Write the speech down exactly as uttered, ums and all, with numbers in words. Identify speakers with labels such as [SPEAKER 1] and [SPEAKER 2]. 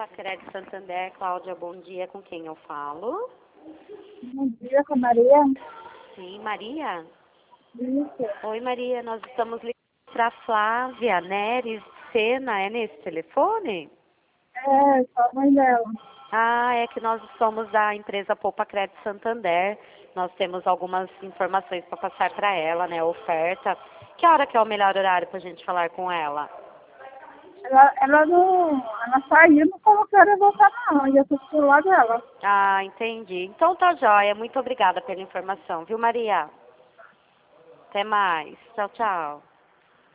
[SPEAKER 1] Poupa Crédito Santander, Cláudia, bom dia, com quem eu falo?
[SPEAKER 2] Bom dia, com a Maria.
[SPEAKER 1] Sim, Maria?
[SPEAKER 2] Isso.
[SPEAKER 1] Oi, Maria, nós estamos ligando para Flávia Neres Sena, é nesse telefone?
[SPEAKER 2] É, sou a mãe dela.
[SPEAKER 1] Ah, é que nós somos da empresa Poupa Crédito Santander. Nós temos algumas informações para passar para ela, né? Oferta. Que hora que é o melhor horário para a gente falar com ela?
[SPEAKER 2] Ela, ela não. Ela saiu, não falou que era voltar não. E eu tô do lado dela.
[SPEAKER 1] Ah, entendi. Então tá jóia. Muito obrigada pela informação, viu, Maria? Até mais. Tchau, tchau.